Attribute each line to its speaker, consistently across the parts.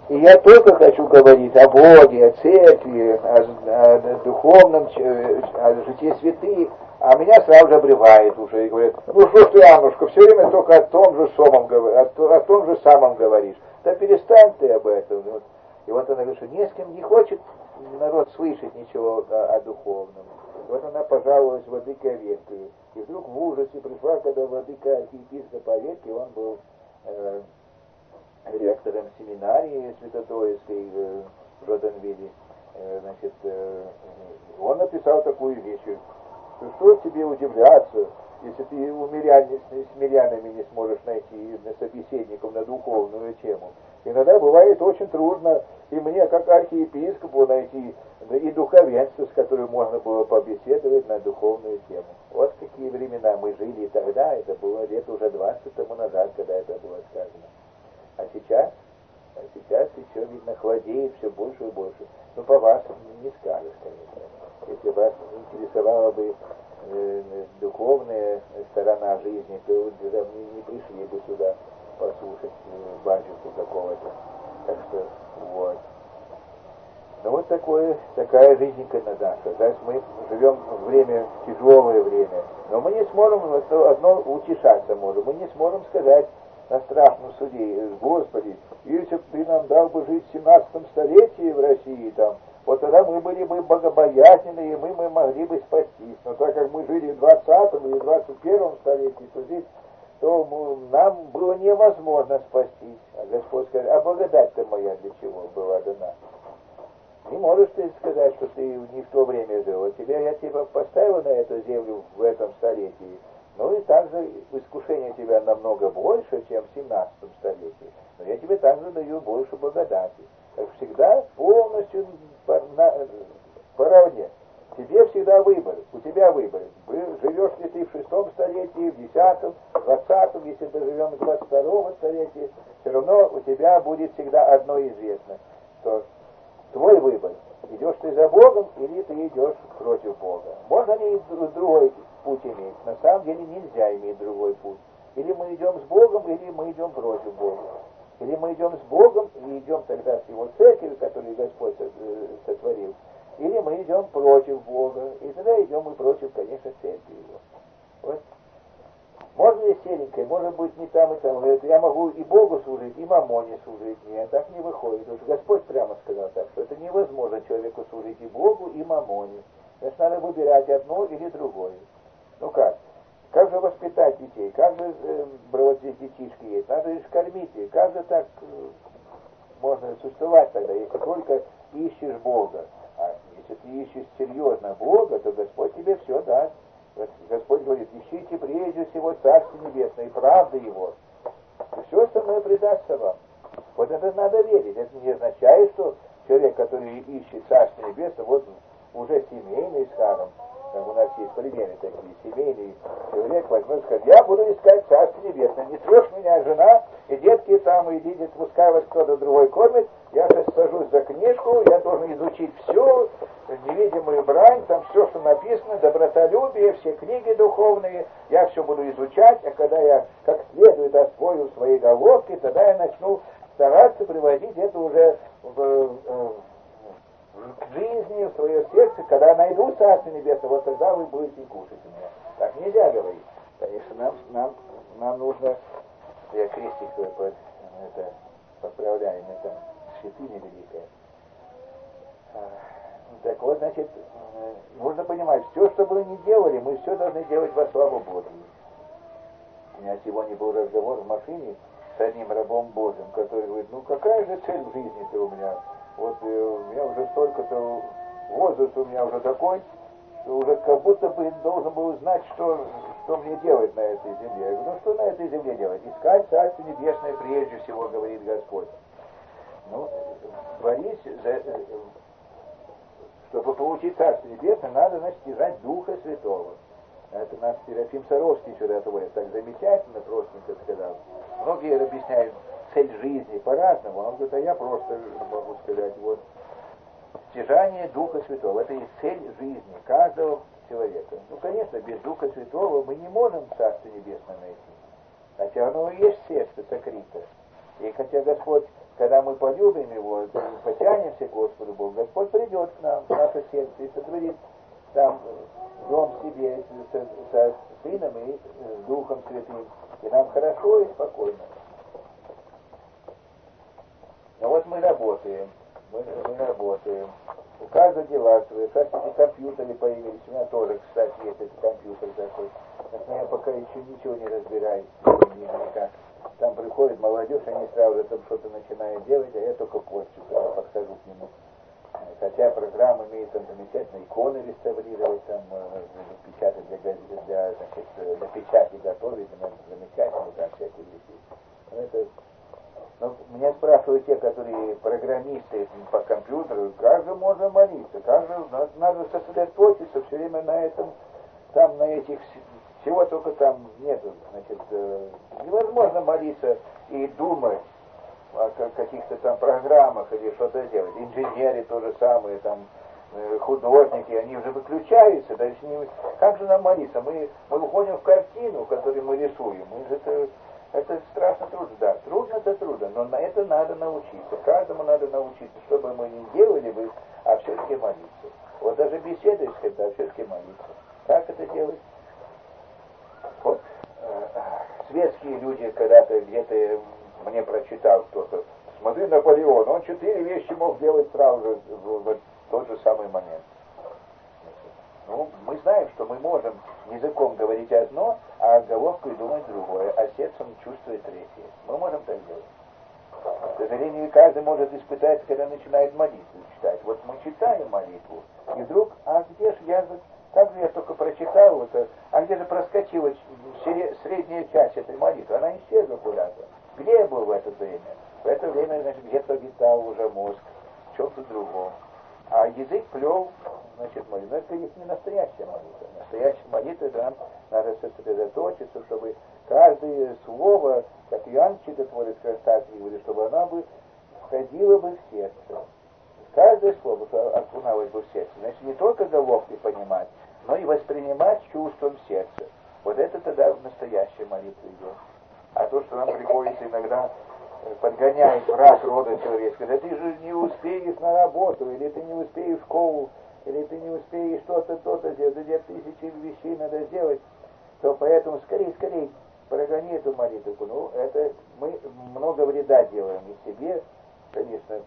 Speaker 1: И я только хочу говорить о Боге, о церкви, о духовном, о житии святых, а меня сразу же обрывает уже и говорит: ну что ж ты, Аннушка, все время только о том же самом говоришь. Да перестань ты об этом. И вот она говорит, что не с кем не хочет народ слышать ничего о духовном. И вот она пожаловалась владыке Аверкию. И вдруг в ужасе пришла, когда владыка архиепископ Аверкий, он был ректором семинарии Свято-Троицкой в Жоденвилле, он написал такую вещь: что тебе удивляться, если ты с мирянами не сможешь найти собеседников на духовную тему. Иногда бывает очень трудно и мне, как архиепископу, найти и духовенство, с которым можно было побеседовать на духовную тему. Вот какие времена мы жили тогда, это было лет уже 20 тому назад, когда это было сказано. А сейчас еще, видно, холодеет все больше и больше. Ну, по вас не скажешь, конечно. Если вас интересовала бы духовная сторона жизни, то вы не пришли бы сюда послушать батюшку какого-то. Так что, вот. Ну, вот такая жизненька наша. Значит, мы живем в время, тяжелое время. Но мы не сможем, одно утешаться можем, мы не сможем сказать на страшном суде: Господи, если бы ты нам дал бы жить в 17 столетии в России, там, вот тогда мы были бы богобоязненные, и мы могли бы спастись. Но так как мы жили в 20 или 21 столетии, то здесь нам было невозможно спастись. А Господь сказал: а благодать-то моя для чего была дана? Не можешь ты сказать, что ты не в то время жил. Я тебя поставил на эту землю в этом столетии. Ну и также искушение тебя намного больше, чем в 17 столетии. Но я тебе также даю больше благодати. Так всегда полностью поравне. Тебе всегда выбор. У тебя выбор. Живешь ли ты в 6 столетии, в 10, 20, если ты живем в 22 столетии, все равно у тебя будет всегда одно известно, что твой выбор. Идешь ты за Богом или ты идешь против Бога. Можно ли другой путь иметь? На самом деле нельзя иметь другой путь. Или мы идем с Богом, или мы идем против Бога. Или мы идем с Богом и идем тогда с Его церковью, которую Господь сотворил. Или мы идем против Бога. И тогда идем и против, конечно, церкви Его. Вот. Можно ли серенькой, может быть, не там и там. Говорит, я могу и Богу служить, и мамоне служить. Нет, так не выходит. Потому что Господь прямо сказал так, что это невозможно человеку служить и Богу, и мамоне. Значит, надо выбирать одно или другое. Ну как? Как же воспитать детей? Как же, вот здесь детишки есть? Надо лишь кормить их. Как же так можно существовать тогда, если только ищешь Бога? А если ты ищешь серьезно Бога, то Господь тебе все даст. Господь говорит: ищите прежде всего Царство Небесное и правды Его, и все остальное придастся вам. Вот это надо верить. Это не означает, что человек, который ищет Царство Небесное, вот уже семейный, скажем, у нас есть примеры такие, семейный человек возьмет и скажет: я буду искать Царство Небесное, не трожь меня, жена, и детки там, и дети, пускай вас кто-то другой кормит, я сейчас сажусь за книжку, я должен изучить все, невидимую брань, там все, что написано, добротолюбие, все книги духовные, я все буду изучать, а когда я как следует освою свои головки, тогда я начну стараться приводить это уже к жизни, в свое сердце, когда найду Царство Небесное, вот тогда вы будете кушать у меня. Так нельзя говорить. Конечно, нам нужно, я крестик свой подправляю, это святыня великая. Так вот, значит, нужно понимать, все, что бы мы ни делали, мы все должны делать во славу Божию. У меня сегодня был разговор в машине с одним рабом Божьим, который говорит: ну какая же цель в жизни-то у меня? Вот у меня уже столько-то, возраст у меня уже такой, что уже как будто бы должен был знать, что мне делать на этой земле. Я говорю: ну что на этой земле делать? Искать Царство Небесное прежде всего, говорит Господь. Ну, борись, чтобы получить Царство Небесное, надо, значит, стяжать Духа Святого. Это наш Серафим Саровский сюда-то так замечательно, простенько сказал. Многие объясняют цель жизни по-разному. Он говорит: а я просто могу сказать, вот, стяжание Духа Святого. Это и цель жизни каждого человека. Ну, конечно, без Духа Святого мы не можем Царство Небесное найти. Хотя оно и есть в сердце сокрыто. И хотя Господь когда мы полюбим Его, потянемся к Господу Богу, Господь придет к нам, в наше сердце, и сотворит там дом себе со Сыном и Духом Святым, и нам хорошо и спокойно. Но вот мы работаем, у каждого дела свои, сейчас эти компьютеры появились, у меня тоже, кстати, есть этот компьютер такой, но я пока еще ничего не разбираюсь, никак. Там приходит молодежь, они сразу там что-то начинают делать, а я только порчу, когда подхожу к нему. Хотя программа имеет там замечательные иконы реставрировать, там печатать для печати готовить, замечательно, там всякие вещи. Но меня спрашивают те, которые программисты по компьютеру, как же можно молиться, как же надо сосредоточиться все время на этом, там на этих, всего только там нету, значит, невозможно молиться и думать о каких-то там программах или что-то делать. Инженеры то же самое, там, художники, они уже выключаются, да, как же нам молиться? Мы уходим в картину, которую мы рисуем, это страшно трудно, да, трудно, но на это надо научиться, каждому надо научиться, чтобы мы не делали бы, а все-таки молиться. Вот даже беседуешь, когда все-таки молиться. Как это делать? Вот светские люди когда-то где-то мне прочитал кто-то, смотри, Наполеон, он 4 вещи мог делать сразу же в тот же самый момент. Ну, мы знаем, что мы можем языком говорить одно, а головкой думать другое, а сердцем чувствовать третье. Мы можем так делать. К сожалению, каждый может испытать, когда начинает молитву читать. Вот мы читаем молитву, и вдруг, а где же как же я только прочитал это, а где же проскочила средняя часть этой молитвы? Она исчезла куда-то. Где я был в это время? В это время, значит, где-то витал уже мозг, в чем-то другом. А язык плел, значит, молитву. Но это не настоящая молитва. Настоящая молитва, это нам надо сосредоточиться, чтобы каждое слово, как Иоанн Чудотворец Христовский говорит, чтобы оно бы входило бы в сердце. Каждое слово окуналось бы в сердце. Значит, не только головкой понимать, но и воспринимать чувством сердца. Вот это тогда настоящая молитва идет. А то, что нам приходится иногда подгоняет враг рода человеческого, да ты же не успеешь на работу, или ты не успеешь в школу, или ты не успеешь что-то, то-то сделать, где тысячи вещей надо сделать, то поэтому скорее прогони эту молитву. Ну, это мы много вреда делаем и себе, конечно,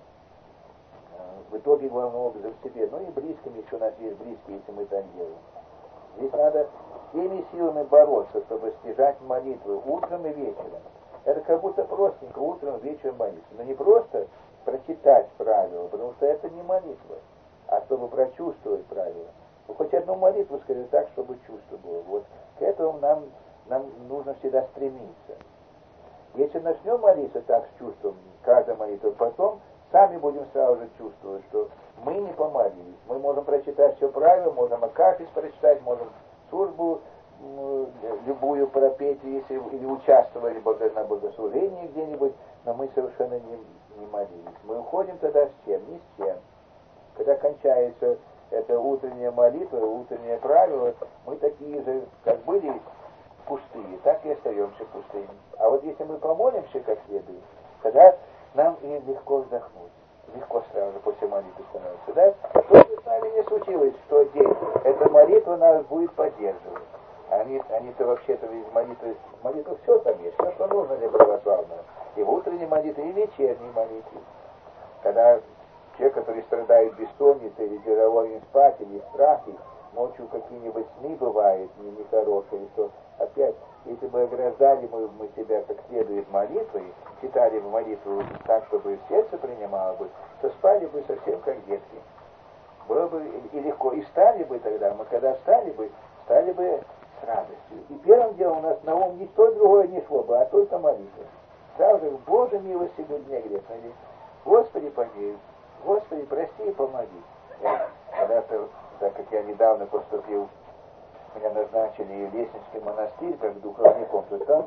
Speaker 1: в итоге главного образа в себе, но и близким, еще у нас есть близкие, если мы так делаем. Здесь надо всеми силами бороться, чтобы стяжать молитвы утром и вечером. Это как будто простенько, утром, вечером молиться. Но не просто прочитать правила, потому что это не молитва, а чтобы прочувствовать правила. Ну, хоть одну молитву, скажем так, чтобы чувство было. Вот к этому нам нужно всегда стремиться. Если начнем молиться так с чувством, каждая молитва, потом сами будем сразу же чувствовать, что мы не помолились. Мы можем прочитать все правила, можем Акафист прочитать, можем службу любую пропеть, если или участвовали на богослужении где-нибудь, но мы совершенно не молились. Мы уходим тогда с чем? Ни с чем. Когда кончается эта утренняя молитва, утреннее правило, мы такие же, как были пустые, так и остаемся пустыми. А вот если мы помолимся как следует, тогда нам и легко вздохнуть. Легко сразу после молитвы становится. Да? Что бы с нами не случилось в тот день, эта молитва нас будет поддерживать. Они-то вообще-то ведь молитва все там есть, все, что нужно для православного. И в утренней молитве, и в вечерней молитве. Когда человек, который страдает бессонницей, или тяжело им спать, или страхи, ночью какие-нибудь сны бывают нехорошие, что опять, если бы ограждали мы себя как следует молитвой, читали бы молитву так, чтобы сердце принимало бы, то спали бы совсем как детки. Было бы и легко. И встали бы тогда, мы когда встали бы с радостью. И первым делом у нас на ум ничто другое не шло бы, а только молитва. Сразу же, Боже милости мне грешно. Господи помилуй, Господи прости и помоги. Когда-то, так как я недавно поступил, меня назначили в Лестничный монастырь, как духовником, то там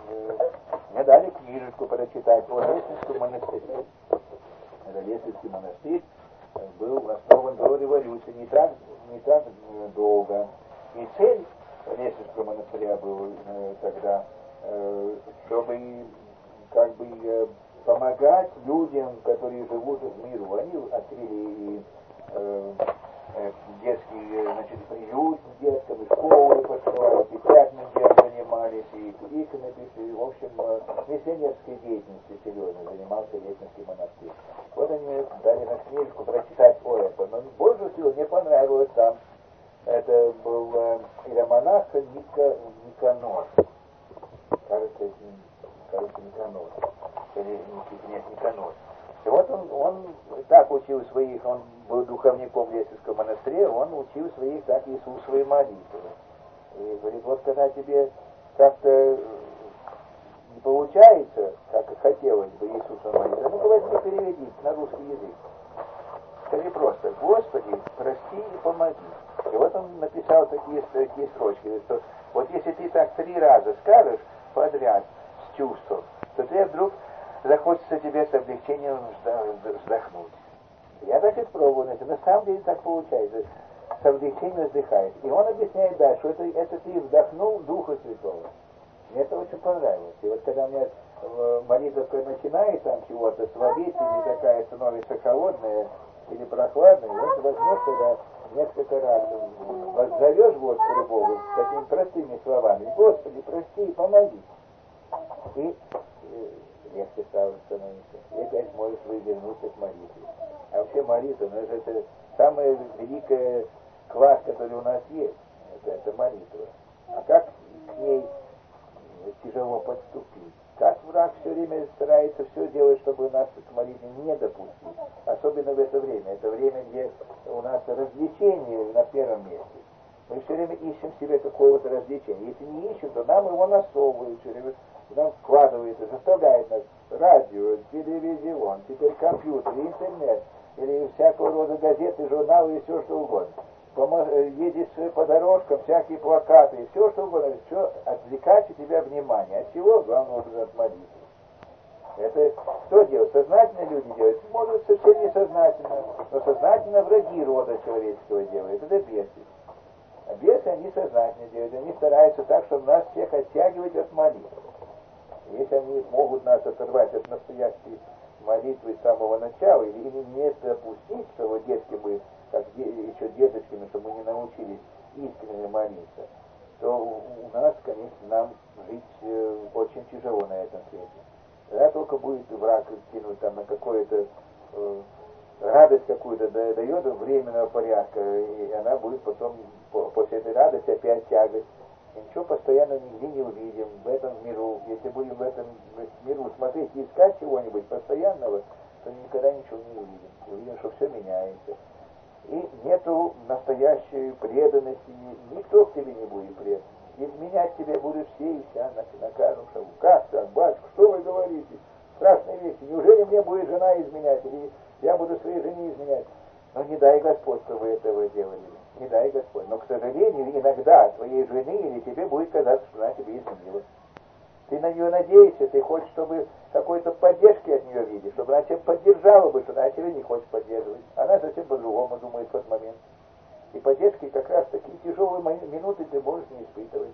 Speaker 1: мне дали книжечку прочитать о Лестничском монастыре. Это Лестничный монастырь был основан до революции, не так долго. И цель Лестничского монастыря была тогда, чтобы как бы помогать людям, которые живут в миру. Они открыли и детский, значит, приют детском, и школы построили, печатным делом занимались, и книги написали. В общем, миссионерской деятельностью серьезно занимался Летинский монастырь. Вот они дали на книжку прочитать о этом. Но больше всего мне понравилось там. Это был иеромонах Никанор. Кажется, Никанор. Или нет, Никанор. И вот он так учил своих, он был духовником Лесинского монастыря, он учил своих так Иисусовой молитвы. И говорит, вот когда тебе как-то не получается, как хотелось бы Иисусова молитва, ну-ка возьми, переведи на русский язык. Скажи просто, Господи, прости и помоги. И вот он написал такие строчки, говорит, что вот если ты так 3 раза скажешь подряд с чувством, то ты вдруг захочется тебе с облегчением вздохнуть. Я так и пробую, знаете, на самом деле так получается, с облегчением вздыхаешь. И он объясняет дальше, что это ты вдохнул Духа Святого. Мне это очень понравилось. И вот когда у меня молитва начинает там чего-то сводить, или такая становится холодная, или прохладная, вот возьмешь, когда несколько раз воззовешь Господу Богу такими простыми словами: Господи, прости и помоги. И легче становится. И опять можешь вернуться к молитве. А вообще молитва, ну это самая великая класс, который у нас есть. Это молитва. А как к ней тяжело подступить? Как враг все время старается все делать, чтобы нас к молитве не допустить. Особенно в это время. Это время, где у нас развлечение на первом месте. Мы все время ищем себе какого-то развлечения. Если не ищем, то нам его насовывают все время. Нам вкладывается, заставляет нас радио, телевизион, теперь компьютер, интернет, или всякого рода газеты, журналы и все что угодно. Едешь по дорожкам, всякие плакаты, и все что угодно, все отвлекать у тебя внимание. От чего? Главное образом от молитвы. Это что делать? Сознательно люди делают? Может, совсем несознательно, но сознательно враги рода человеческого делают. Это бесы. А бесы, они сознательно делают. Они стараются так, чтобы нас всех оттягивать от молитвы. Если они могут нас оторвать от настоящей молитвы с самого начала, или не допустить, что вот детки мы, как еще деточками, чтобы мы не научились искренне молиться, то у нас, конечно, нам жить очень тяжело на этом свете. Тогда только будет враг кинуть там на какое-то радость какую-то дает временного порядка, и она будет потом, после этой радости, опять тягость. И ничего постоянно нигде не увидим в этом миру. Если будем в этом миру смотреть и искать чего-нибудь постоянного, то никогда ничего не увидим. Увидим, что все меняется. И нету настоящей преданности, никто к тебе не будет предан. Изменять тебя будут все и вся на каждом шагу. Как так, батюшка, что вы говорите? Страшные вещи. Неужели мне будет жена изменять, или я буду своей жене изменять? Но не дай Господь, что вы этого делали. Не дай Господь. Но, к сожалению, иногда твоей жене или тебе будет казаться, что она тебе изменила. Ты на нее надеешься, ты хочешь, чтобы какой-то поддержки от нее видишь, чтобы она тебя поддержала бы, что она тебя не хочет поддерживать. Она совсем по-другому думает в тот момент. И поддержки как раз такие тяжелые минуты ты можешь не испытывать.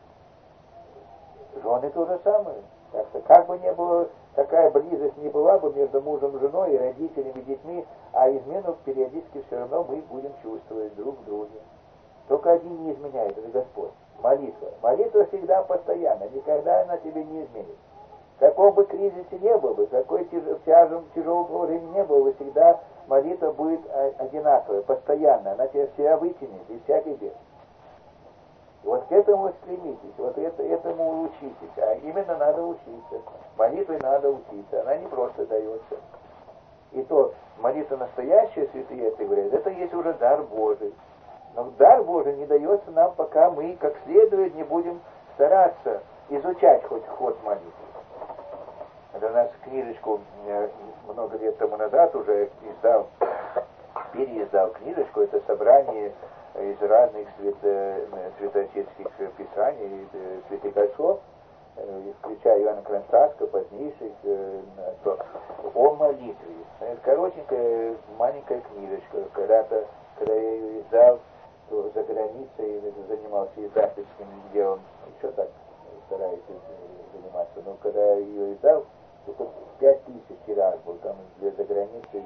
Speaker 1: Жены то же самое. Так что как бы ни было, какая близость ни была бы между мужем и женой, и родителями, и детьми, а измену периодически все равно мы будем чувствовать друг в друге. Только один не изменяет, это Господь. Молитва. Молитва всегда постоянно, никогда она тебе не изменит. Какого бы кризиса не было бы, какой тяжелого положения не было бы, всегда молитва будет одинаковая, постоянная. Она тебя всегда вытянет из всякой бед. Вот к этому стремитесь, вот этому учитесь. А именно надо учиться. Молитвой надо учиться. Она не просто дается. И то молитва настоящая, святые отцы говорят, это есть уже дар Божий. Но дар Божий не дается нам, пока мы как следует не будем стараться изучать хоть ход молитвы. Это у нас книжечку много лет тому назад уже переиздал книжечку, это собрание из разных святоотеческих писаний, святых отцов, включая Иоанна Кронштадтского, позднейших, о молитве. Это коротенькая, маленькая книжечка. Когда я ее издал, то за границей занимался издательским делом, еще так стараюсь заниматься. Но когда я ее издал, только 5000 тираж был, там за границей.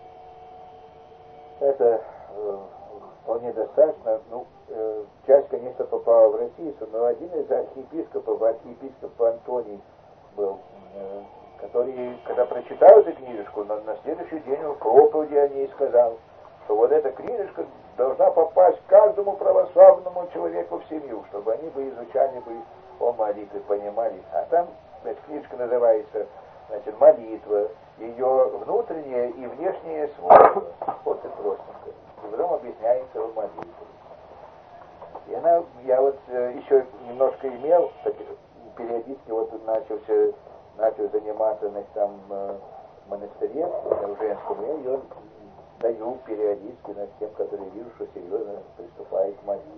Speaker 1: Это вполне достаточно. Ну, часть, конечно, попала в Россию, но один из архиепископов Антоний был, который, когда прочитал эту книжечку, на следующий день в проповеди о ней сказал, что вот эта книжечка должна попасть каждому православному человеку в семью, чтобы они бы изучали бы о молитве, понимали. А там эта книжка называется, значит, молитва, ее внутреннее и внешнее свойства. Вот и простенько. И потом объясняется о молитве. И я вот еще немножко имел, периодически вот начал заниматься, значит, там в монастыре, в женском, я ее даю периодически, значит, тем, которые вижу, что серьезно приступает к молитве.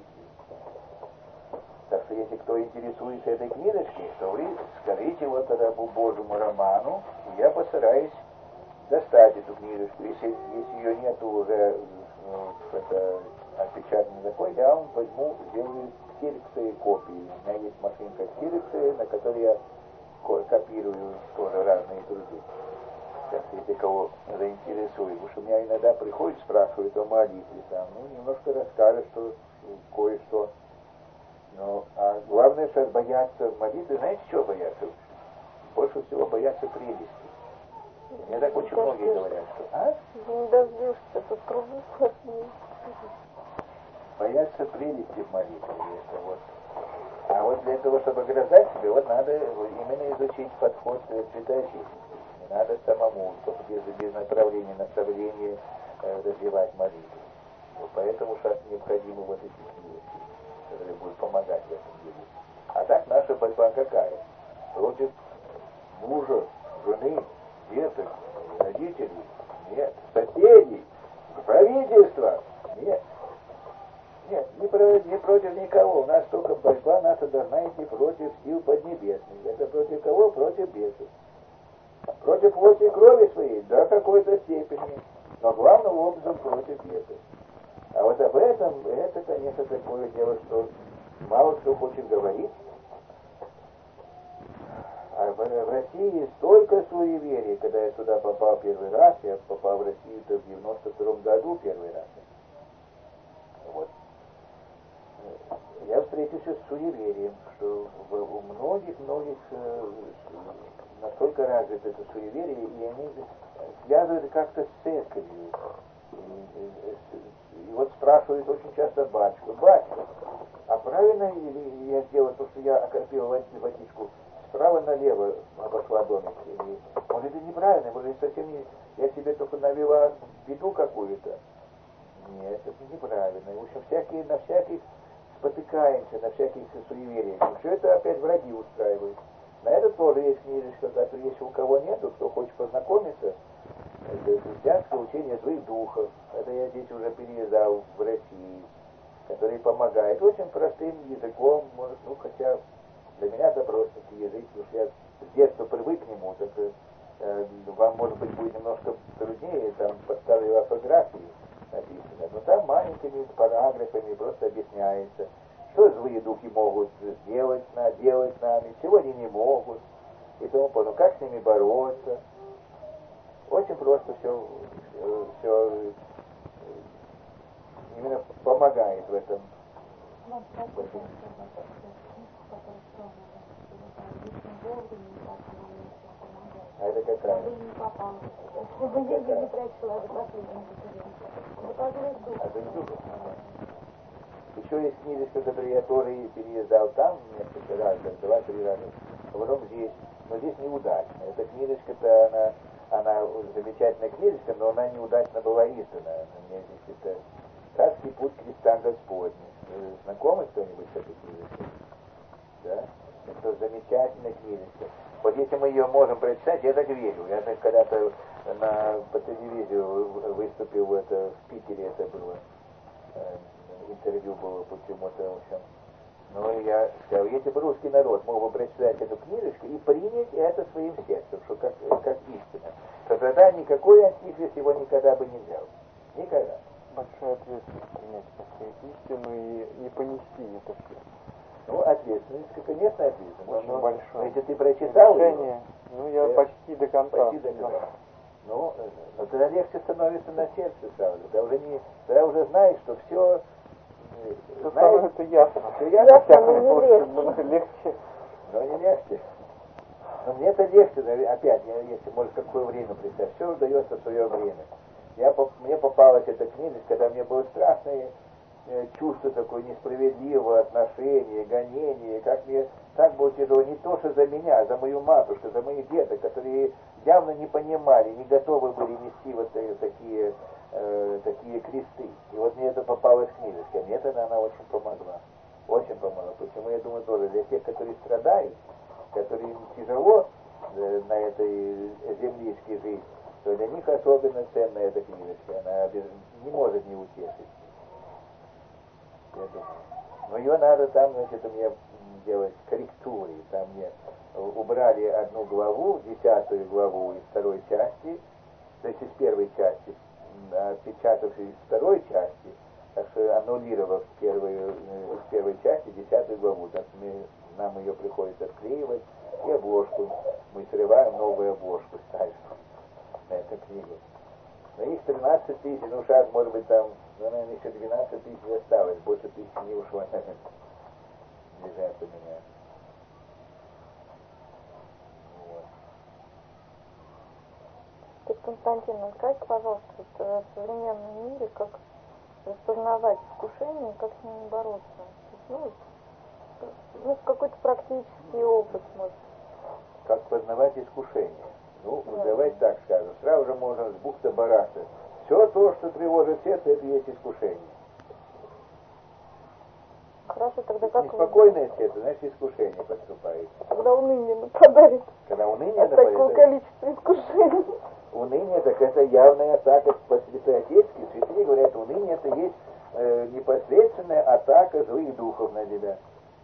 Speaker 1: Так что если кто интересуется этой книжечкой, то вы скажите вот рабу Божьему Роману, и я постараюсь достать эту книжечку. Если ее нету уже отпечатанной такой, я вам возьму, сделаю ксероксовые копии. У меня есть машинка ксероксовая, на которой я копирую тоже разные труды. Так, если кого заинтересует, потому что меня иногда приходят, спрашивают о молитве, там, ну, немножко расскажут, что кое-что. Ну, а главное, что бояться молитвы, знаете, чего бояться? Больше всего бояться прелести. Мне так очень многие говорят, что... А?
Speaker 2: Не дождешься, тут трудно сложнее.
Speaker 1: Бояться прелести в молитве. Это вот. А вот для того, чтобы ограждать себя, вот надо именно изучить подход святоотечества. Не надо самому, только без наставления развивать молитву. Вот поэтому сейчас необходимы вот эти книжки, которые будут помогать в этом деле. А так наша борьба какая? Против мужа, жены, деток, родителей? Нет. Соседей? Правительства? Нет. Нет, не против никого. У нас только борьба наша должна идти против сил поднебесных. Это против кого? Против бесов. Против плоти и крови своей, до какой-то степени. Но главным образом против бесов. А вот об этом, это, конечно, такое дело, что мало кто хочет говорить. А в России столько суеверий, когда я сюда попал первый раз, я попал в Россию-то в 92-м году первый раз. Вот. Я встретился с суеверием, что у многих настолько развито это суеверие, и они связывают как-то с церковью. И вот спрашивают очень часто батюшку, а правильно ли я сделал то, что я окропил водичку справа налево обошла домик? Или, может, это неправильно, может, совсем не... Я себе только навела беду какую-то. Нет, это неправильно. В общем, на всяких спотыкаемся, на всяких суевериях. И все это опять враги устраивают. На это тоже есть книжечка, которая, если у кого нету, кто хочет познакомиться, это христианское учение злых духов. Это я здесь уже переиздал в России, который помогает очень простым языком, может, ну, хотя для меня это просто язык, потому что я с детства привык к нему, так вам, может быть, будет немножко труднее, там подставили орфографии написано, но там маленькими параграфами просто объясняется, что злые духи могут делать нами, чего они не могут, и тому подобное, как с ними бороться. Очень просто все именно помогает в этом. А это какая?
Speaker 2: Чтобы деньги не тратила, это последнее.
Speaker 1: Еще есть книжечка, которую я тоже переиздал там несколько раз, 2-3 раза, а потом здесь. Но здесь неудачно. Эта книжечка-то, она замечательная книжечка, но она неудачно была издана. У меня здесь это «Царский путь креста Господня». Вы знакомы кто-нибудь с этой книжечкой? Да? Это замечательная книжечка. Вот если мы ее можем прочитать, я так верю. Я так когда-то по телевизору выступил, в Питере это было. Интервью было почему-то, в общем. Но я сказал, если бы русский народ мог бы прочитать эту книжечку и принять это своим сердцем, что как истина, то тогда никакой антихрист его никогда бы не взял. Никогда.
Speaker 3: Большая ответственность принять как истину и не понести это все.
Speaker 1: Ну, ответственность, конечно, ответственность.
Speaker 3: Очень большое.
Speaker 1: Если ты прочитал
Speaker 3: решение Ну, я почти до конца.
Speaker 1: Почти до конца. Ну, но тогда легче становится на сердце сразу. Тогда уже знаешь, что все
Speaker 3: становится ясно.
Speaker 1: Все ясно,
Speaker 2: но не
Speaker 3: легче.
Speaker 1: Но не легче. Но мне это легче, опять, если может какое время представить, все удается в свое время. Мне попалась эта книжечка, когда мне было страшное чувство такое несправедливого отношения, гонения, как мне так было тяжело, не то что за меня, а за мою матушку, за моих деток, которые явно не понимали, не готовы были нести вот такие кресты. И вот мне это попалась книжечка, мне это она очень помогла. Очень помогла. Почему, я думаю, тоже для тех, которые страдают, которым тяжело на этой земличке жить, то для них особенно ценна эта книжечка. Она не может не утешить. Я думаю. Но ее надо там, значит, мне делать корректуры. Там мне убрали одну главу, 10 главу из второй части, то есть из первой части, отпечатавшись из второй части, так что аннулировав из первой части 10 главу. Так нам ее приходится отклеивать, и обложку. Мы срываем, новую обложку ставим на эту книгу. Но их 13 тысяч, ну сейчас, может быть, там, наверное, еще 12 тысяч осталось, больше тысячи не ушло, лежат у меня. Вот.
Speaker 2: Константин, скажите, пожалуйста, в современном мире, как распознавать искушение, как с ними бороться? Какой-то практический опыт, может.
Speaker 1: Как познавать искушение? Ну, давайте так скажем. Сразу же можно с бухты-барахты. Все то, что тревожит сердце, это и есть искушение.
Speaker 2: Хорошо, тогда как
Speaker 1: неспокойное сердце, значит, искушение подступает.
Speaker 2: Когда уныние нападает.
Speaker 1: Когда уныние
Speaker 2: от такого количества искушений.
Speaker 1: Уныние, так это явная атака по святоотечески. Святые говорят, уныние это есть непосредственная атака злых духов на тебя.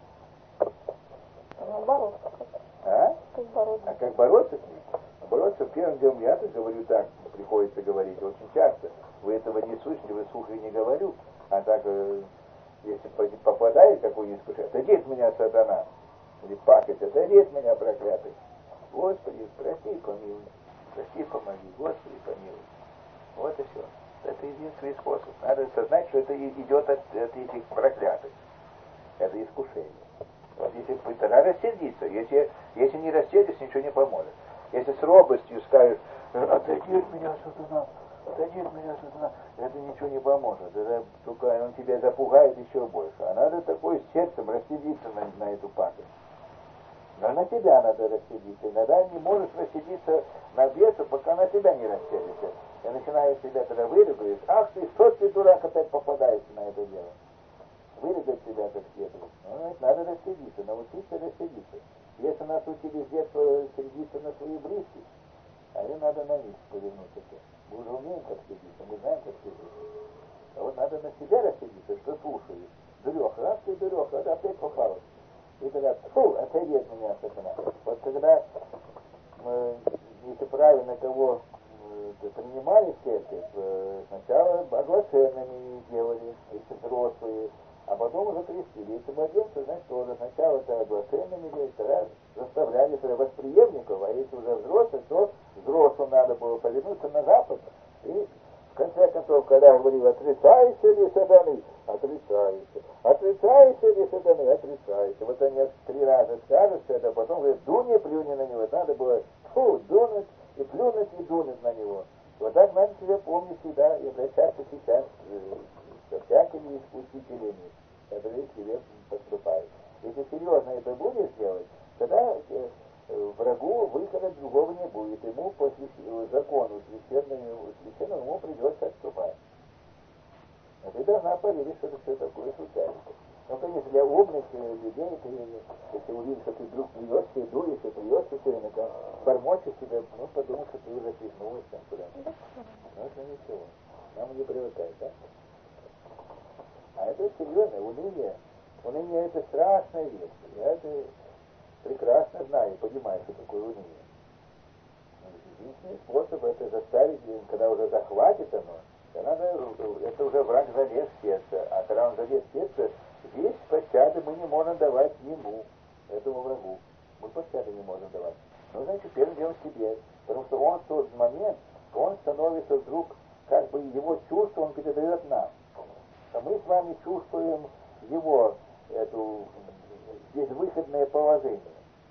Speaker 2: Наоборот.
Speaker 1: А?
Speaker 2: Как бороться?
Speaker 1: А как бороться с ним? Бороться первым делом, я так говорю так, приходится говорить очень часто. Вы этого не слышите, вы слух и не говорю. А так, если попадает какой-нибудь искушение, отойди от меня, сатана. Или пакет, отойди от меня, проклятый. Господи, прости, помилуй. Прости, помоги. Господи, помилуй. Вот и все. Это единственный способ. Надо осознать, что это идет от этих проклятых. Это искушение. Вот если тогда рассердиться, если не рассердишься, ничего не поможет. Если с робостью скажешь, отойди от меня, сатана, отойди от меня, сатана, это ничего не поможет. Это только он тебя запугает еще больше. А надо такой сердцем рассердиться на эту пакость. Но на тебя надо рассердиться. Иногда не можешь рассердиться на беса, пока на тебя не рассердится. Я начинаю себя тогда выругать, ах ты дурак, опять попадаешься на это дело. Выругать себя как следует. Ну, надо рассердиться, научиться рассердиться. Если нас учили с детства сердиться на свои близких, а им надо на них повернуться. Мы уже умеем как сердиться, мы знаем как сердиться. А вот надо на себя рассердиться, что слушаешь. Дуреха, раз ты дуреха, это опять попалась. И тогда, фу, отойди от меня, сатана. Вот когда если правильно кого принимали в церковь, сначала оглашенными делали, если взрослые, а потом уже крестили. Если младенцы, значит, тоже сначала это оглашенными делали, тогда заставляли тогда восприемников, а если уже взрослых, то взрослым надо было повернуться на запад. И в конце концов, когда я говорил, отрицайся ли сатаны, отрицайся, отрицайся ли сатаны, отрицайся. Вот они 3 раза скажут это, а потом говорят, дуни, плюни на него. Надо было дунуть, и плюнуть, и дунуть на него. Вот так надо себя помнить всегда и обращаться сейчас со всякими искусителями, которые к тебе поступают. Если серьезно это будешь делать, тогда врагу выхода другого не будет. Ему по закону священному ему придется отступать. А ты должна поверить, что это все такое случается. Но, конечно, для умных людей, если увидишь, что ты вдруг плюешься и дуешь, и плюешься все время, там, бормочешь себя, ну, подумай, что ты уже свихнулась там куда-то. Но это ничего. Нам не привыкать, да? А это серьезно, уныние. Уныние это страшная вещь. Я это прекрасно знаю, понимаю, что такое уныние. Единственный способ это заставить, когда уже захватит оно, это уже враг залез в сердце. А когда он залез в сердце, весь пощады мы не можем давать ему, этому врагу. Мы пощады не можем давать. Ну, значит, первым делом себе. Потому что он в тот момент, он становится вдруг, как бы его чувство он передает нам. А мы с вами чувствуем его, эту безвыходное положение.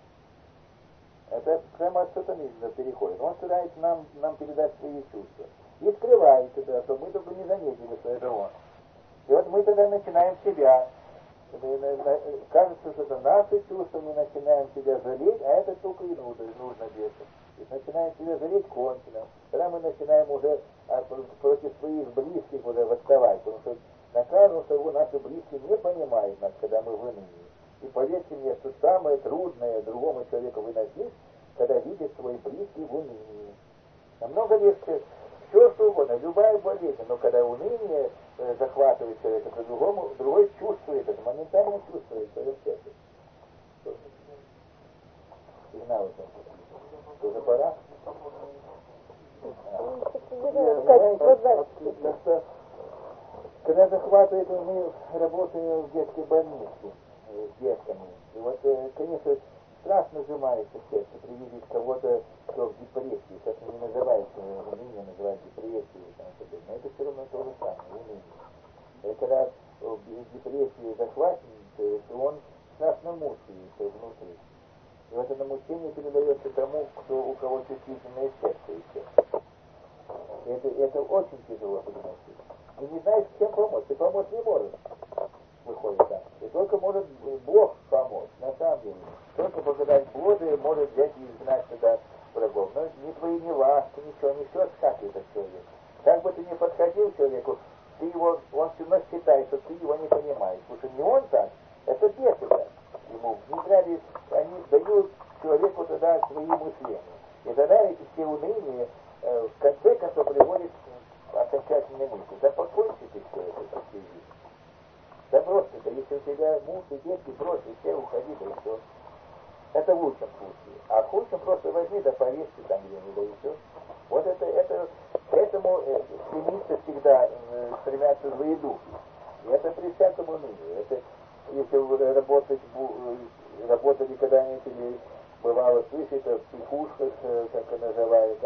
Speaker 1: Это прямо от сатанизма переходит. Он старается нам передать свои чувства. И скрывает это, что мы только не заметили, что это он. И вот мы тогда начинаем себя. Кажется, что это наши чувства, мы начинаем себя жалеть, а это только и нужно бесу. И начинаем себя жалеть кончено. Тогда мы начинаем уже против своих близких уже восставать, потому что накажем, что его наши близкие не понимают нас, когда мы в унынии. И поверьте мне, что самое трудное другому человеку выносить, когда видит свой близкий в унынии. Намного легче все, что угодно, любая болезнь, но когда уныние захватывает человека по-другому, другой чувствует это, моментально чувствует в своем сердце. Сигналы там какие-то. Уже пора? Когда захватывает, мы работаем в детской больнице с детками. И вот, конечно, страшно сжимается сердце при виде кого-то, кто в депрессии. Сейчас не называют уныние, называют депрессией. Но это все равно то же самое, уныние. И когда в депрессии захватен, то он страшно мучается внутри. И вот это мучение передается тому, у кого чувствительное сердце еще. Это очень тяжело переносить. И не знаешь, чем помочь. Ты помочь не можешь, выходит так. И только может Бог помочь, на самом деле. Только благодать Божия может взять и изгнать туда врагов. Но ни твои не ласки, ничего, не все скакивает от человека. Как бы ты ни подходил к человеку, он все равно считает, что ты его не понимаешь. Потому что не он так, это бесы так. Ему внедряли, они дают человеку тогда свои мышления. И тогда эти все уныния в конце концов приводит к окончательной мысли. Да покончите все это, все жизнь. Да брось это, если у тебя муж и дети, брось, и все уходи, да и все. Это в лучшем случае. А в худшем просто возьми, да повесьте там где-нибудь, да и все. Вот к этому стремится всегда, стремятся злые духи. И это при всяком унынии. Это, если вы работали когда-нибудь, или бывало слышать в психушках, как называют,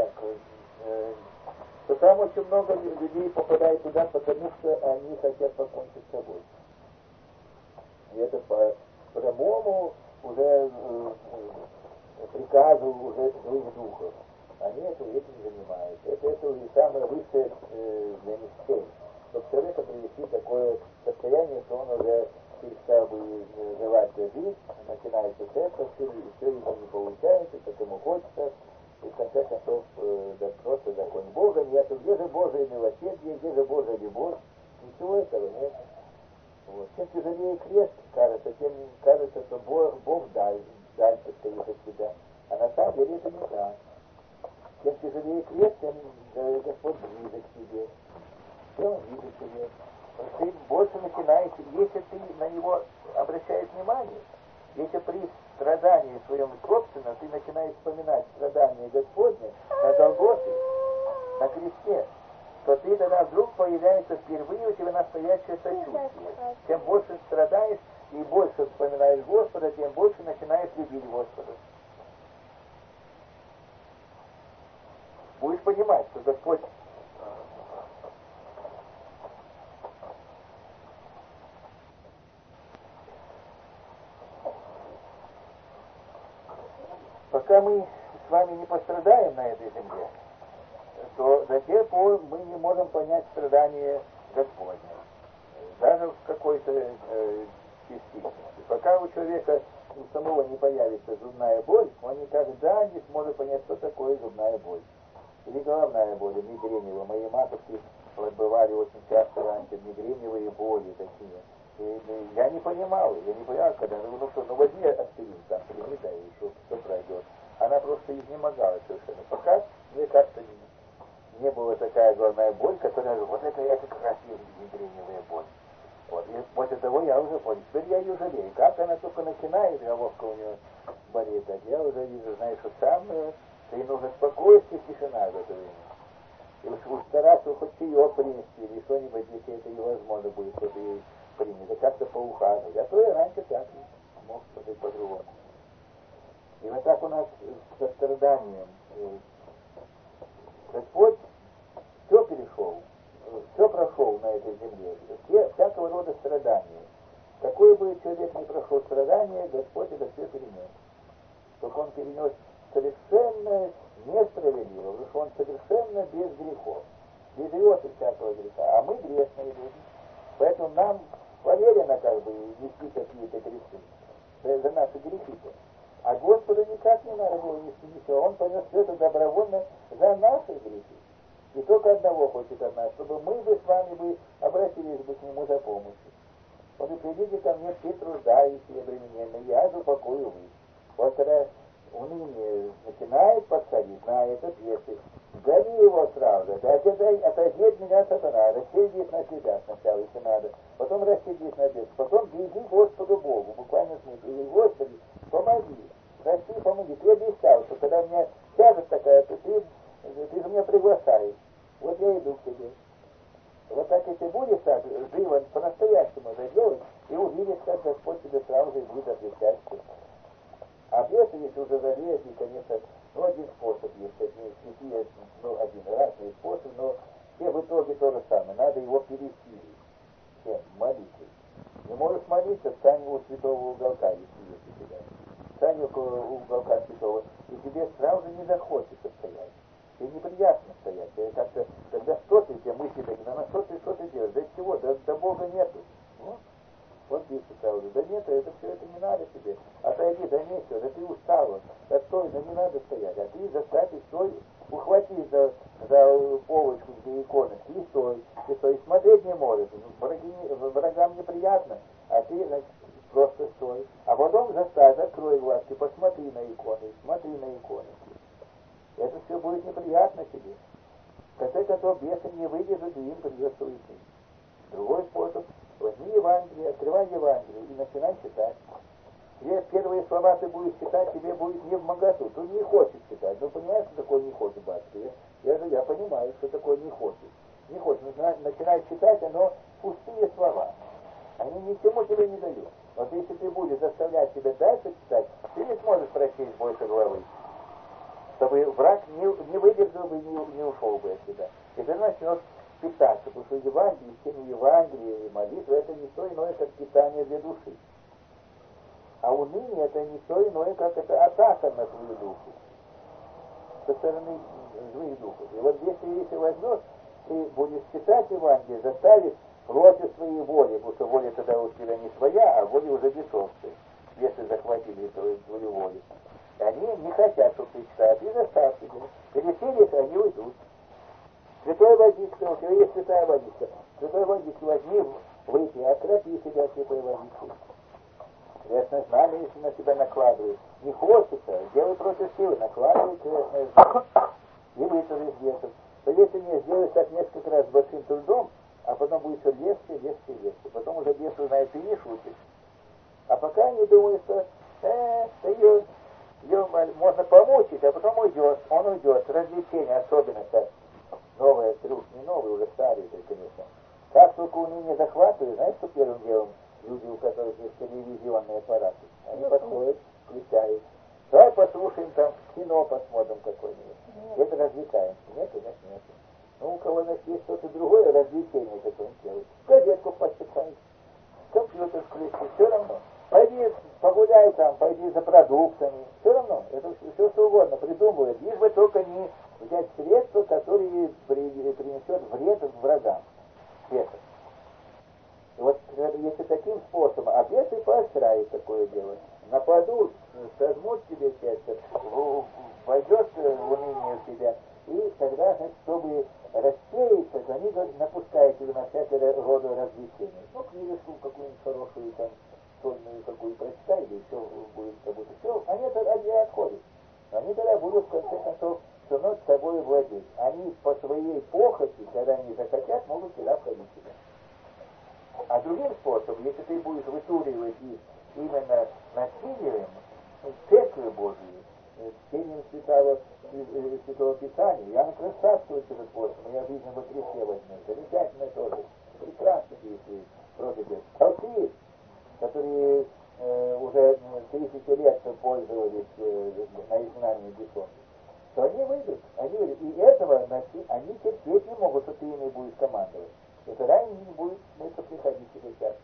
Speaker 1: то там очень много людей попадает туда, потому что они хотят покончить с собой. И это по прямому уже приказу уже злых духов. Они этим занимаются. Это уже самое высшее для них цель. Чтобы человека привести в такое состояние, что он уже перестал бы желать жизнь, начинается с этого, все ему не получается, как ему хочется, и в конце концов просто закон Бога нет. Где же Божие милосердие, где же Божья любовь? Ничего этого нет. Вот. Чем тяжелее крест, кажется, тем кажется, что Бог дальше стоит от тебя. А на самом деле это не так. Чем тяжелее крест, тем Господь ближе к тебе. Все Он видит тебе. Ты больше начинаешь, если ты на него обращаешь внимание, если при страдании своем собственном ты начинаешь вспоминать страдания Господня на Голгофе, на кресте, то ты тогда вдруг появляется впервые у тебя настоящее сочувствие. Чем больше страдаешь и больше вспоминаешь Господа, тем больше начинаешь любить Господа. Будешь понимать, что Господь пока мы с вами не пострадаем на этой земле, то до тех пор мы не можем понять страдания Господня, даже в какой-то частичности. Пока у человека у самого не появится зубная боль, он никогда не сможет понять, что такое зубная боль. Или головная боль, мигреневая. Мои матушки бывали очень часто раньше мигреневые боли такие. И я не понимал, когда, возьми аспирин, там, прими, да, и все пройдет. Она просто изнемогала совершенно. Пока, мне кажется, не была такая головная боль, которая, вот это как раз есть мигреневая боль. Вот, и после того я уже понял. Теперь я ее жалею. Как она только начинает, головка у нее болит, так я уже вижу, знаешь, что самое, что ей нужно спокойствие, тишина в это время. И уж стараться хоть ее принести, или что-нибудь, если это невозможно будет, что-то ей принять, да как-то поухаживать. А то я раньше так мог что-то по-другому. И вот так у нас со страданием Господь все перешел, все прошел на этой земле, всякого рода страдания. Какой бы человек ни прошел страдания, Господь это все перенес. Только он перенес совершенно несправедливо, потому что он совершенно без грехов, берет всякого греха, а мы грешные люди. Поэтому нам поверено как бы нести какие-то грехи, за наши грехи-то. А Господу никак не надо было нести ничего, Он понес все это добровольно за наши грехи. И только одного хочет от нас, чтобы мы бы с вами бы обратились бы к Нему за помощью. Он говорит: придите ко мне все труждающие, обремененные, я же упокою вы. Вот когда уныние начинает подходить, на это бесы, гони его сразу, отойди от меня, сатана, рассердись на себя сначала, если надо, потом рассердись на беса, потом беги Господу Богу, буквально в смысле, говори: Господи, помоги, прости, помоги, ты обещал, что когда у меня тяжесть такая, то ты же меня приглашаешь, вот я иду к тебе. Вот так если будешь так живо по-настоящему это делать, и увидишь, как Господь тебе сразу же и будет отвечать все. А бесы, если уже залезли, конечно, один способ есть, святые, один разный способ, но все в итоге то же самое, надо его пересилить. Чем? Молитвой. Не можешь молиться, встань у святого уголка, если есть у тебя. Встань у уголка святого, и тебе сразу же не захочется стоять. Тебе неприятно стоять. Как-то, когда что ты, те мысли такие, на что ты делаешь? Да чего? Да Бога нету. Вот бесы сразу. Да нет, это все это не надо тебе. Отойди, да нечего, да ты устала. Да стой, да не надо стоять. А ты заставь и стой, ухватись за полочку, где иконы, и стой. И смотреть не можешь. Врагам неприятно, а ты, значит, просто стой. А потом заставь, открой глазки, посмотри на иконы, смотри на иконы. Это все будет неприятно тебе. В конце концов, бесы не выдержат, и им придется уйти. Другой способ. Возьми Евангелие, открывай Евангелие и начинай читать. Тебе первые слова ты будешь читать, тебе будет не в моготу. Ты не хочешь читать. Ну, понимаешь, что такое не хочет, батюшка? Я понимаю, что такое не хочет. Не хочет. Начинай читать, оно пустые слова. Они ничему тебе не дают. Вот если ты будешь заставлять себя дальше читать, ты не сможешь прочесть больше главы. Чтобы враг не выдержал бы и не ушел бы от тебя. И ты начнешь питаться, потому что Евангелие, чтение Евангелия и молитва — это не что иное, как питание для души. А уныние — это не что иное, как это атака на твою душу со стороны злых духов. И вот если возьмешь, ты будешь читать Евангелие, заставишь против своей воли, потому что воля тогда у тебя не своя, а воля уже бесовская, если захватили твою волю. И они не хотят, чтобы ты читал, а ты заставь себе. Пересилишь, они уйдут. Святой водичка, у тебя есть святая водичка. Святой водичку возьми, выйти, окропи себя святой водичкой. Крестное знамя, если на себя накладывает. Не хочется, делай против силы, накладывай крестное знамя. И вытравишь бесов. То если не сделаешь так несколько раз с большим трудом, а потом будет все легче. Потом уже бесы знают, ты не шутишь. А пока они думают, что ее можно помучить, а потом уйдет. Он уйдет. Развлечения, особенно так. Новые трюк, не новые, уже старые, конечно. Как только уныние захватывает, знаешь, что первым делом люди, у которых есть телевизионные аппараты, они подходят, включают. Давай послушаем там, кино посмотрим какое-нибудь. Это развлекаемся. Нет, конечно, нет. Ну, у кого, значит, есть что-то другое развлечение какое-нибудь делать. Газетку почитать, компьютер включить, все равно. Пойди погуляй там, пойди за продуктами, все равно. Это все что угодно придумывают, лишь бы только не взять средства, которые принесет вред врагам. Бесов. И вот если таким способом, а бесы поощряют такое дело, нападут, сожмут тебе сердце, войдет уныние в тебя, и тогда, значит, чтобы рассеяться, то они напускают тебе на всякие рода развлечения. Ну, книжечку какую-нибудь хорошую, там, сольную какую прочитай, или еще будет как будто все, они отходят. Они тогда будут, в конце концов, все равно с тобой владеть. Они по своей похоти, когда они захотят, могут всегда входить в тебя. А другим способом, если ты будешь вытуривать их именно насилием, церковью Божией, чтением Святого Писания, я накрасавствую этот способ, я в жизни во Христе возьму. Замечательно тоже. Прекрасно действует против этих. Толпи, которые уже тысячи лет пользовались изгнанием бесов, то они выйдут. И этого они терпеть не могут, что ты ими будешь командовать. И тогда им не будет смысла приходить тебе часто.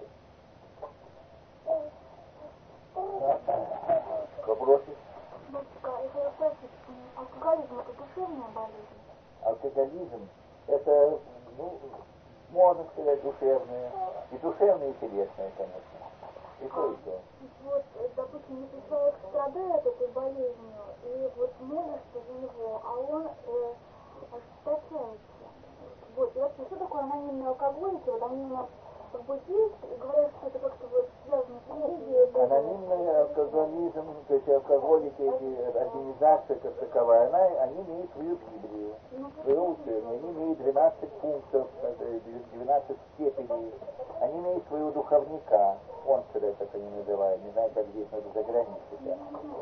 Speaker 1: Вопросы?
Speaker 2: Если вы спросите, алкоголизм это душевная болезнь?
Speaker 1: Алкоголизм это, можно сказать, душевное. И душевное, и телесное, конечно. И то, и то.
Speaker 2: Вот, допустим, если человек страдает этой болезнью, и вот молишься за него, а он ожесточается. Вот, и вообще, что такое анонимные алкоголики? Вот они у нас как бы есть, и говорят, что это как-то вот связано с религией.
Speaker 1: Анонимный алкоголизм, то есть алкоголики, эти организация как таковая, они имеют свою Библию, свое учение, они имеют 12 пунктов, 12 степеней, они имеют своего духовника, он всегда так они называют, не знаю, как здесь, но это за границей.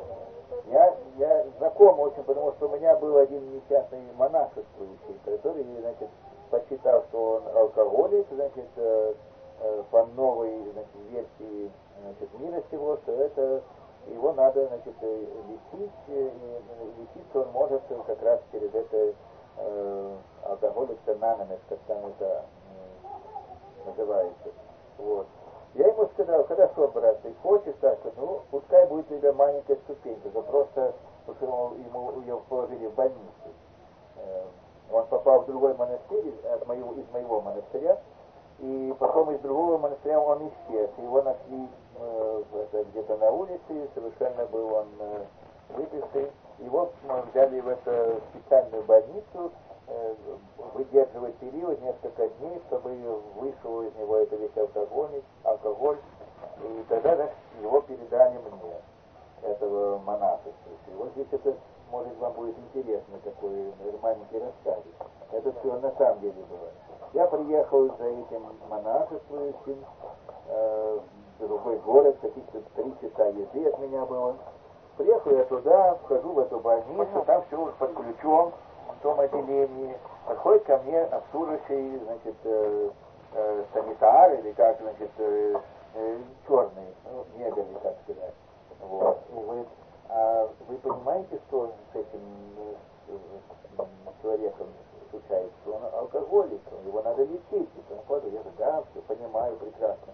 Speaker 1: Я знаком очень, потому что у меня был один несчастный монашествующий, который, значит, посчитал, что он алкоголик, значит, по новой, значит, версии, значит, мира сего, что это его надо, значит, лечить, и лечиться он может как раз через это алкоголик анонимус, как там это называется. Вот. Я ему сказал, хорошо, брат, ты хочешь так, пускай будет у тебя маленькая ступенька, это просто, потому что ему ее положили в больницу. Он попал в другой монастырь из моего монастыря, и потом из другого монастыря он исчез. Его нашли где-то на улице, совершенно был он выпивший. Его взяли в эту специальную больницу, выдерживать период несколько дней, чтобы вышел из него это весь алкоголь. И тогда, значит, его передали мне, этого монаха. И вот здесь это, может, вам будет интересно, такой маленький рассказик. Это все на самом деле было. Я приехал за этим монашествующим в другой город, каких-то 3 часа езды от меня было. Приехал я туда, вхожу в эту больницу, там все под ключом, в том отделении. Подходит ко мне обслуживающий, значит, санитар, или как, значит, черный, негр, как сказать. Вот. И говорит, а вы понимаете, что с этим человеком случается? Он алкоголик, его надо лечить. И тому подобное. Я говорю, да, все понимаю, прекрасно.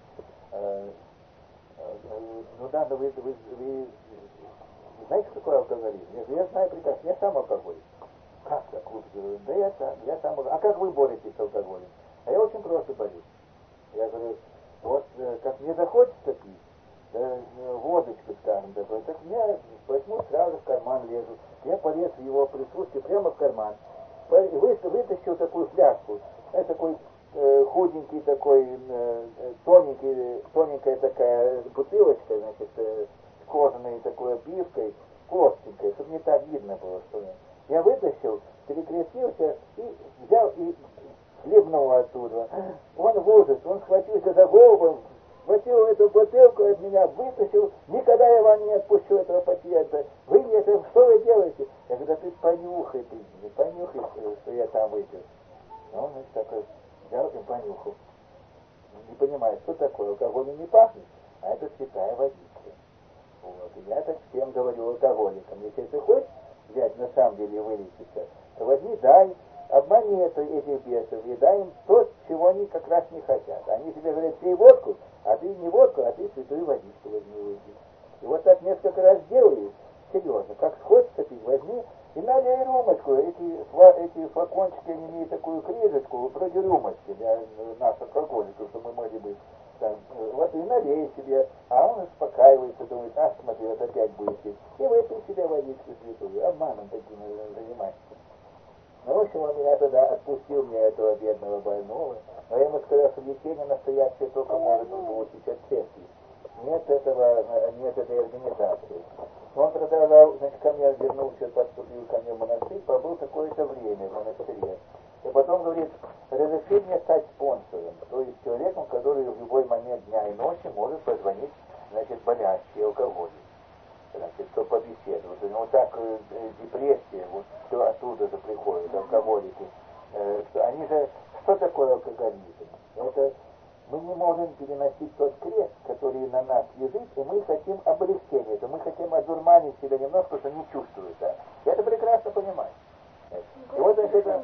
Speaker 1: Ну да, но вы знаете, что такое алкоголизм? Я знаю прекрасно, я сам алкоголик. Как так? Да я сам. А как вы боретесь с алкоголем? А я очень просто борюсь. Я говорю, вот как мне захочется пить, да, водочку, скажем, такой, так я возьму сразу в карман лезу. Я полез в его присутствии прямо в карман. Вытащил такую фляжку. Это такой худенький такой, тоненькая такая бутылочка, значит, с кожаной такой обивкой, плоскенькой, чтобы не так видно было, что я вытащил, перекрестился и взял и хлебнул оттуда. Он в ужас, он схватился за голову, схватил эту бутылку от меня, вытащил, никогда я вам не отпущу этого пациента. Вы мне это, что вы делаете? Я говорю, да ты понюхай, что я там выпил. Он, значит, такой взял и понюхал. Не понимает, что такое, алкоголь не пахнет, а это святая водичка. Вот. И я так всем говорю алкоголикам, если ты хочешь взять на самом деле вылечиться, то возьми, дай, обмани этих бесов и дай им то, чего они как раз не хотят. Они тебе говорят, пей водку, а ты не водку, а ты святую водичку возьми выпей. И вот так несколько раз делаешь, серьезно, как хочется пить, возьми и налей рюмочку. Эти флакончики, они имеют такую крышечку, вроде рюмочки для нас, алкоголиков, чтобы мы могли быть там, вот и налей себе, а он успокаивается, думает, смотри, вот опять будет пить. И выпей себе водичку святую, обманом таким занимается. Ну, в общем, он меня тогда отпустил мне этого бедного больного, но я ему сказал, что лечение настоящее только может получить от церкви. Нет этой организации. Он продолжал, значит, ко мне вернулся, подступил ко мне в монастырь, побыл какое-то время в монастыре. И потом говорит, разреши мне стать спонсором, то есть человеком, который в любой момент дня и ночи может позвонить, значит, болящий алкоголик. Значит, что побеседовать. У него так депрессия, вот все оттуда же приходят, алкоголики. Они же, что такое алкоголизм? Это мы не можем переносить тот крест, который на нас лежит, и мы хотим облегчения, то мы хотим одурманить себя немножко, что не чувствует, да. Я это прекрасно понимаю. И вот это,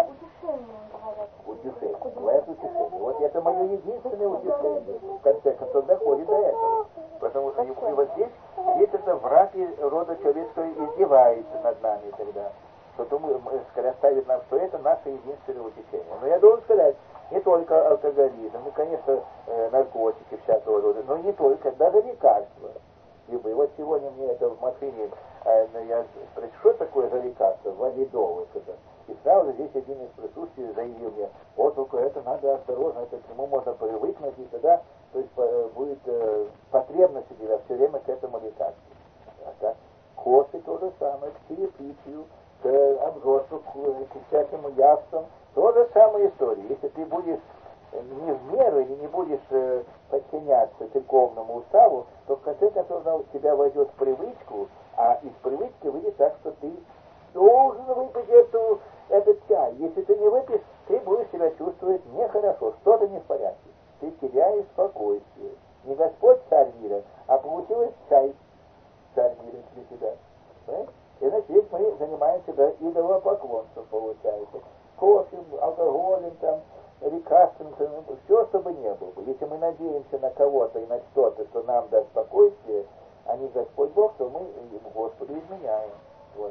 Speaker 1: утешение, бывает утешение. Вот это мое единственное утешение. В конце концов доходит до этого. Потому что и вот здесь это враг рода человеческого издевается над нами тогда. Что мы скорее ставит нам, что это наше единственное утешение. Но я должен сказать, не только алкоголизм, ну, конечно, наркотики всякого рода, но не только, даже лекарства. И вот сегодня мне это в машине, я спросил, что такое за лекарство, валидол, и сразу здесь один из присутствующих заявил мне, вот только это надо осторожно, это к нему можно привыкнуть, и тогда, то есть будет потребность у тебя все время к этому лекарству. А так, кофе то же самое, к чаепитию, к обжорству, к всяким явствам, то же самая история. Если ты будешь не в меру или не будешь подчиняться церковному уставу, то в конце концов тебя войдет в привычку, а из привычки выйдет так, что ты должен выпить этот чай. Если ты не выпьешь, ты будешь себя чувствовать нехорошо, что-то не в порядке. Ты теряешь спокойствие. Не Господь царь мира, а получилось чай царь мира для тебя. Понимаете? И значит, здесь мы занимаемся идолопоклонством, получается. Кофе, алкоголем, там, лекарством, все, чтобы не было. Если мы надеемся на кого-то и на что-то, что нам даст спокойствие, а не Господь Бог, то мы Господу изменяем. Вот.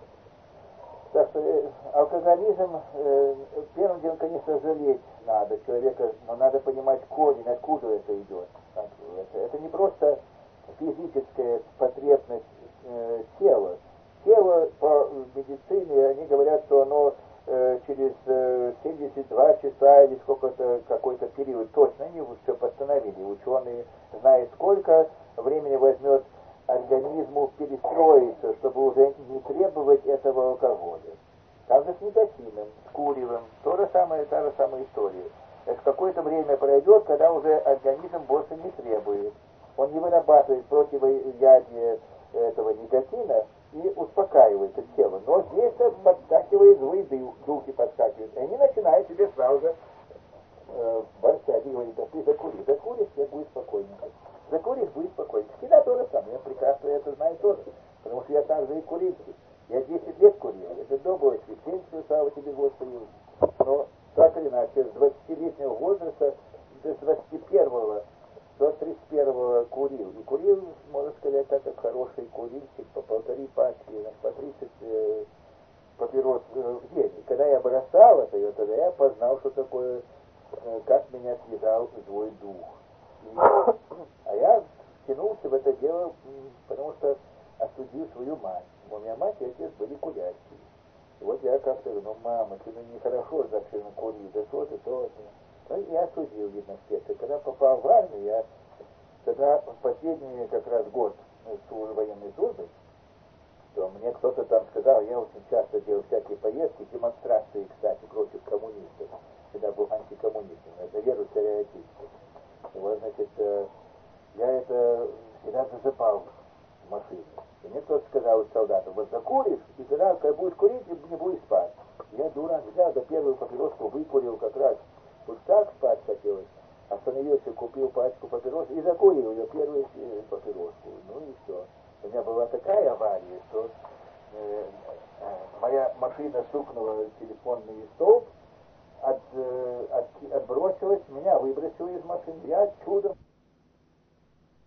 Speaker 1: Так что алкоголизм, первым делом, конечно, жалеть надо человека, но надо понимать корень, откуда это идет. Это не просто физическая потребность тела. Тело по медицине, они говорят, что оно через 72 часа или сколько-то, какой-то период, точно они все постановили. Ученые знают, сколько времени возьмет организму перестроиться, чтобы уже не требовать этого алкоголя. Так же с никотином, с куревом, та же самая история. Это какое-то время пройдет, когда уже организм больше не требует. Он не вырабатывает противоядие этого никотина и успокаивает это тело. Но здесь подскакивает злые духи подскакивают. И они начинают себе сразу же ворчать и говорить, да ты закуришь, тебе будет спокойненько. Закуришь, будет спокойненько. Всегда то же самое. Я прекрасно это знаю тоже. Потому что я также и курильщик. Я 10 лет курил. Это до было священство, слава тебе, Господи. Но так или иначе, с 20-летнего возраста до 21-го до 31-го курил. И курил, можно сказать, так как хороший курильщик, по 1,5 пачки, по 30 папирос в день. И когда я бросал это, тогда я познал, что такое, как меня съедал злой дух. А я втянулся в это дело, потому что осудил свою мать. У меня мать и отец были курящие. И вот я как-то говорю, ну, мама, ты нехорошо зачем курить, да что ты, то. Ну, я осудил, видно, всех. И когда попал в армию, я тогда в последний как раз год военной службы, то мне кто-то там сказал, я очень часто делал всякие поездки, демонстрации, кстати, против коммунистов, когда был антикоммунизм, за веру царя Отечества. И вот, значит, я это всегда засыпал в машине. И мне кто-то сказал из солдатов, вот закуришь, и когда будешь курить, не будешь спать. Я, дурак, взял, до первую папироску выкурил как раз. Вот так спать хотелось. Остановился, купил пачку папирос и закурил ее, первую папироску. Ну и все. У меня была такая авария, что моя машина стукнула в телефонный столб, отбросилась, меня выбросило из машины. Я чудом